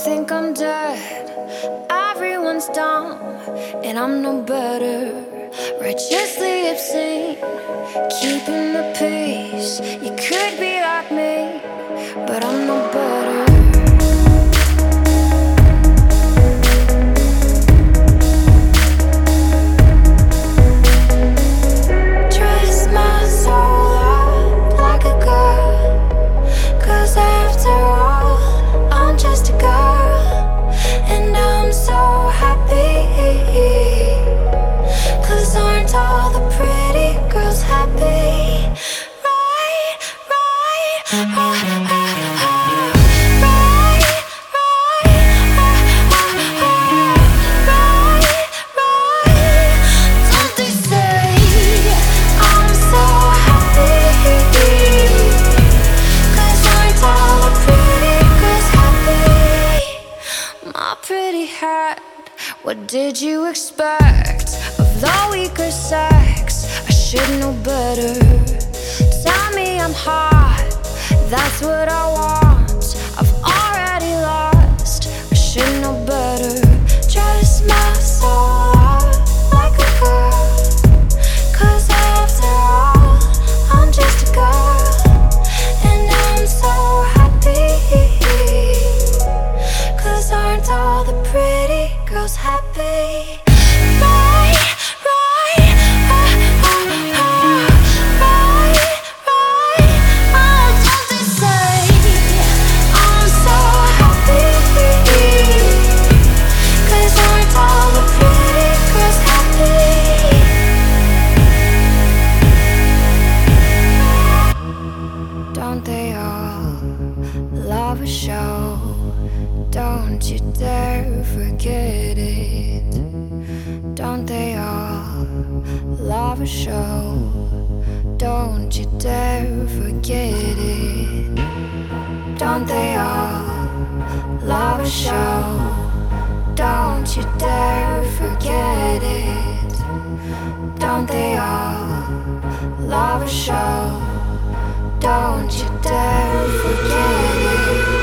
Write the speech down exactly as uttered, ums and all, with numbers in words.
think I'm dead. Everyone's dumb, and I'm no better. Righteously obscene, keeping the peace. You could be like me, but I'm no better. What did you expect of the weaker sex? I should know better. Tell me I'm hot, that's what I want. I've already lost, I should know better. Dress my soul up like a girl, 'cause after all, I'm just a girl. And I'm so happy, 'cause aren't all the pretty girls happy? Right, right, uh, uh, uh, right, right. Oh, don't they say I'm so happy? 'Cause aren't all the pretty girls happy? Don't they all love a show? Don't you dare forget it. Don't they all love a show? Don't you dare forget it. Don't they all love a show? Don't you dare forget it. Don't they all love a show? Don't you dare forget it.